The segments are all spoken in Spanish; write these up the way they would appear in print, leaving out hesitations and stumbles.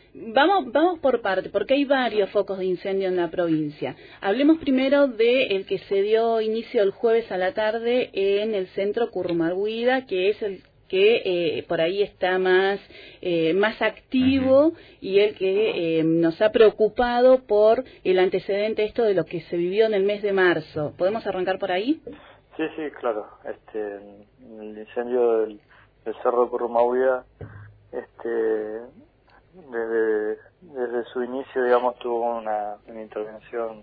Vamos por parte, porque hay varios focos de incendio en la provincia. Hablemos primero del que se dio inicio el jueves a la tarde en el centro Currumalhuida, que es el que por ahí está más activo y el que nos ha preocupado por el antecedente esto de lo que se vivió en el mes de marzo. ¿Podemos arrancar por ahí? Sí, claro. El incendio del Cerro Currumalhuida, desde su inicio, digamos, tuvo una intervención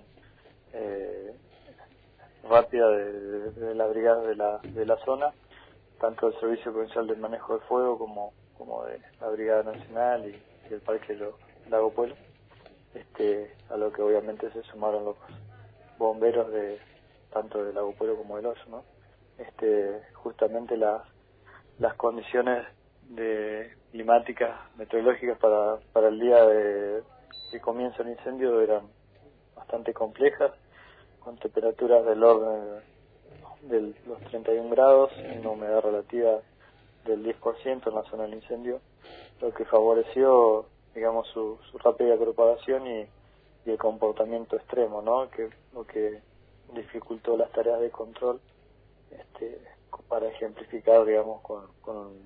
rápida de la brigada de la zona, tanto del Servicio Provincial de Manejo de Fuego como de la Brigada Nacional y el Parque Lago Puelo, a lo que obviamente se sumaron los bomberos tanto de Lago Puelo como del Hoyo, ¿no? Justamente las condiciones climáticas, meteorológicas para el día que comienza el incendio eran bastante complejas, con temperaturas del orden de los 31 grados, una humedad relativa del 10% en la zona del incendio, lo que favoreció, digamos, su rápida propagación y el comportamiento extremo, ¿no? Lo que dificultó las tareas de control, para ejemplificar, digamos, con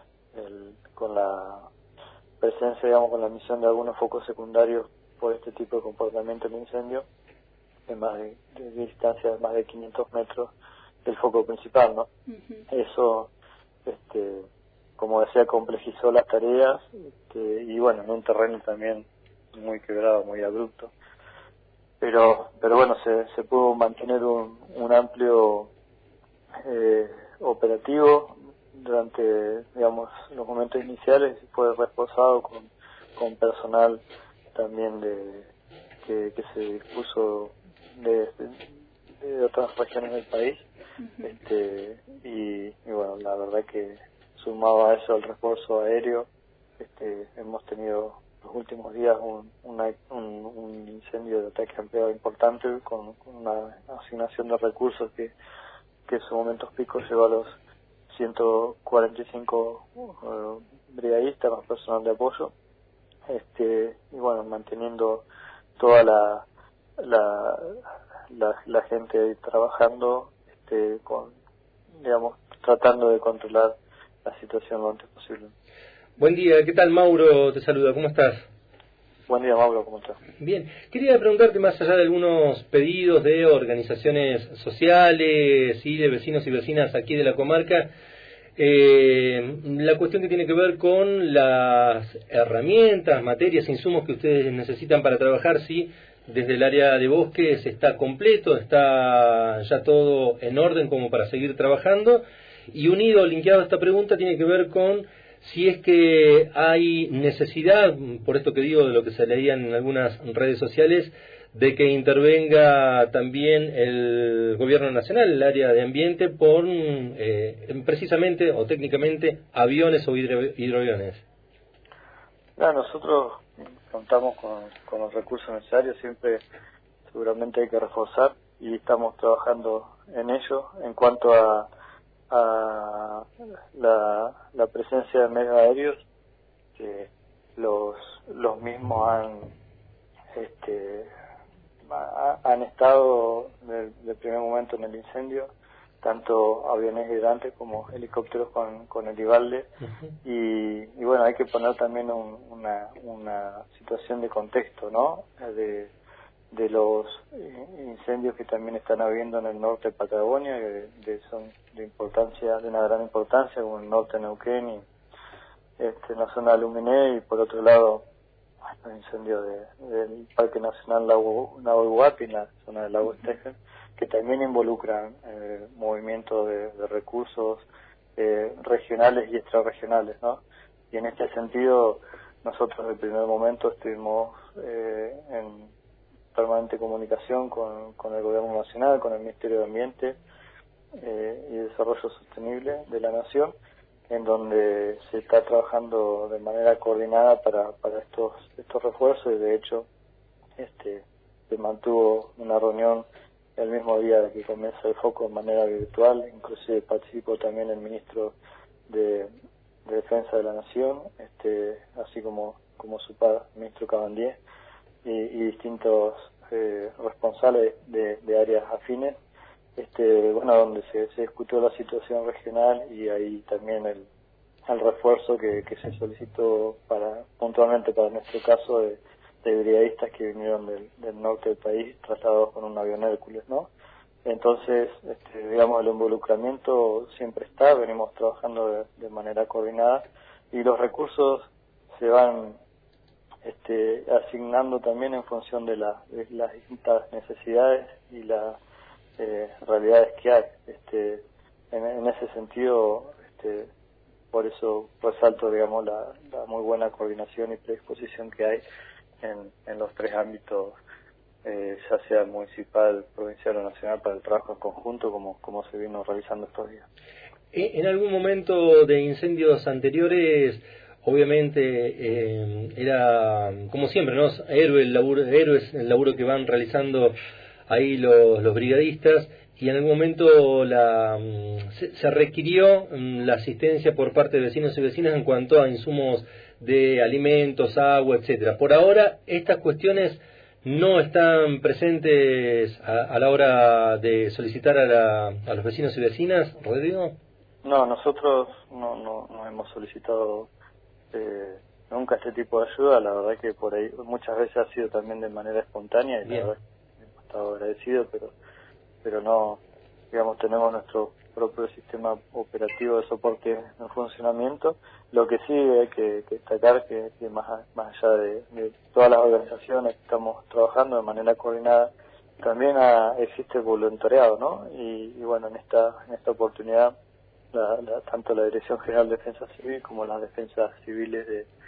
la presencia, digamos, con la emisión de algunos focos secundarios por este tipo de comportamiento del incendio, de distancia de más de 500 metros del foco principal, ¿no? Eso, como decía, complejizó las tareas, y bueno, en un terreno también muy quebrado, muy abrupto, pero bueno, se pudo mantener un amplio operativo durante, digamos, los momentos iniciales. Fue reforzado con personal también que se dispuso de otras regiones del país, y bueno, la verdad que sumado a eso el refuerzo aéreo, hemos tenido los últimos días un incendio de ataque ampliado importante con una asignación de recursos que en sus momentos picos llegó a los 145 brigadistas más personal de apoyo, y bueno, manteniendo toda la gente ahí trabajando, digamos, tratando de controlar la situación lo antes posible. Buen día, ¿qué tal? Mauro te saluda, ¿cómo estás? Buen día, Mauro, ¿cómo estás? Bien, quería preguntarte, más allá de algunos pedidos de organizaciones sociales y de vecinos y vecinas aquí de la comarca, la cuestión que tiene que ver con las herramientas, materias, insumos que ustedes necesitan para trabajar, si desde el área de bosques está completo, está ya todo en orden como para seguir trabajando, y unido, linkeado a esta pregunta, tiene que ver con si es que hay necesidad, por esto que digo de lo que se leía en algunas redes sociales, de que intervenga también el gobierno nacional, el área de ambiente, por precisamente o técnicamente aviones o hidroaviones. Nosotros contamos con los recursos necesarios, siempre seguramente hay que reforzar y estamos trabajando en ello. En cuanto a la presencia de medios aéreos, los mismos han estado desde el primer momento en el incendio, tanto aviones hidrantes como helicópteros con el Ivalde. Y bueno, hay que poner también una situación de contexto, ¿no? De los incendios que también están habiendo en el norte de Patagonia, que son de una gran importancia, como el norte de Neuquén y en la zona de Luminé, y por otro lado el incendio del Parque Nacional Lago Uguapi, en la zona del lago Estejen, que también involucran movimientos de recursos regionales y extrarregionales, ¿no? Y en este sentido, nosotros desde el primer momento estuvimos en permanente comunicación con el Gobierno Nacional, con el Ministerio de Ambiente y Desarrollo Sostenible de la Nación, en donde se está trabajando de manera coordinada para estos refuerzos, y de hecho se mantuvo una reunión el mismo día de que comienza el foco de manera virtual. Inclusive participó también el ministro de Defensa de la Nación, así como como su padre, el ministro Cabandier, y distintos responsables de áreas afines, bueno, donde se discutió la situación regional y ahí también el refuerzo que se solicitó puntualmente para nuestro caso de brigadistas que vinieron del norte del país trasladados con un avión Hércules, ¿no? Entonces, digamos, el involucramiento siempre está, venimos trabajando de manera coordinada y los recursos se van asignando también en función de las distintas necesidades y las realidades que hay. En ese sentido, por eso resalto, digamos, la muy buena coordinación y predisposición que hay en los tres ámbitos, ya sea municipal, provincial o nacional, para el trabajo en conjunto como se vino realizando estos días. En algún momento de incendios anteriores, obviamente era, como siempre, ¿no? Héroes el laburo que van realizando ahí los brigadistas, y en algún momento se requirió la asistencia por parte de vecinos y vecinas en cuanto a insumos de alimentos, agua, etcétera. Por ahora, estas cuestiones no están presentes a la hora de solicitar a los vecinos y vecinas, Rodrigo. No, nosotros no hemos solicitado nunca este tipo de ayuda. La verdad que por ahí muchas veces ha sido también de manera espontánea y la verdad que hemos estado agradecidos, pero no, digamos, tenemos nuestro propio sistema operativo de soporte en funcionamiento. Lo que sí hay que destacar que más allá de todas las organizaciones que estamos trabajando de manera coordinada, también existe voluntariado, ¿no? Y bueno, en esta oportunidad tanto la Dirección General de Defensa Civil como las defensas civiles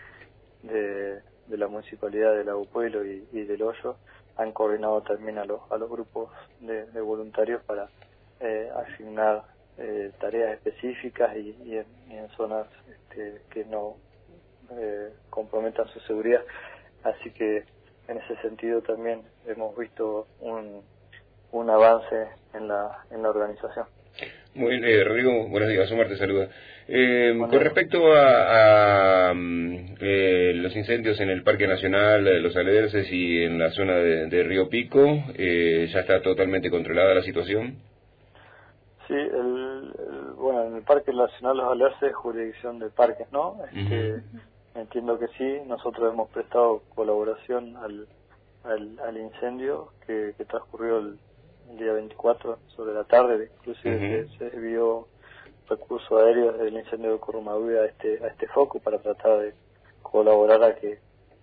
de la Municipalidad de Lago Puelo y del Hoyo han coordinado también a los grupos de voluntarios para asignar tareas específicas y en zonas que no comprometan su seguridad. Así que en ese sentido también hemos visto un avance en la organización. Muy bien, Rodrigo, buenos días, Omar te saluda. Con respecto a los incendios en el Parque Nacional, Los Alerces y en la zona de Río Pico, ¿ya está totalmente controlada la situación? Sí, bueno, en el Parque Nacional Los Alerces es jurisdicción de parques, ¿no? Entiendo que sí, nosotros hemos prestado colaboración al incendio que transcurrió el día 24 sobre la tarde, inclusive se envió recursos aéreos del incendio de Currumahuida a este foco para tratar de colaborar a que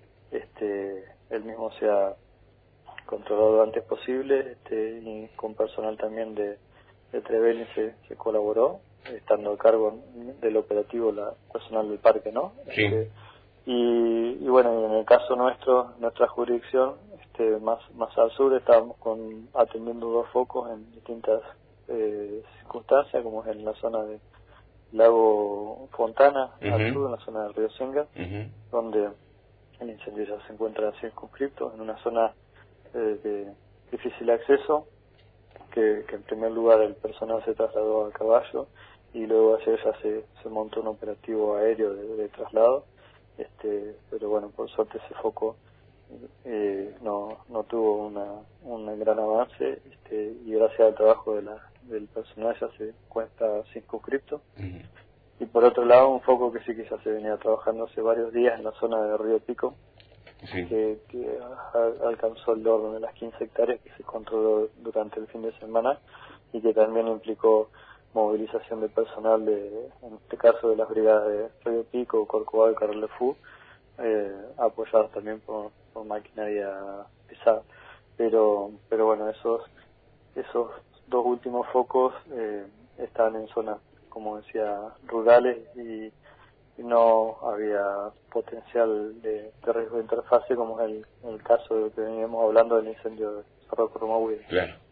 el mismo sea controlado lo antes posible, y con personal también de Trevelin se colaboró, estando a cargo del operativo la personal del parque, ¿no? Sí. Y bueno, en el caso nuestra jurisdicción, más al sur, estábamos atendiendo 2 focos en distintas circunstancias, como es en la zona de Lago Fontana, al sur, en la zona del río Senga, donde el incendio ya se encuentra circunscripto, en una zona de difícil acceso, que en primer lugar el personal se trasladó a caballo y luego ayer ya se montó un operativo aéreo de traslado, pero bueno, por suerte ese foco no tuvo un gran avance, y gracias al trabajo del personal ya se encuentra circunscripto. Y por otro lado, un foco que sí que ya se venía trabajando hace varios días en la zona de Río Pico, que alcanzó el orden de las 15 hectáreas que se controló durante el fin de semana y que también implicó movilización de personal en este caso de las brigadas de Río Pico, Corcovado y Carrelefú, apoyados también por maquinaria pesada. Pero bueno, esos 2 últimos focos estaban en zonas, como decía, rurales y no había potencial de riesgo de interfase, como es el caso de lo que veníamos hablando del incendio de Cerro Currumahuida. Claro.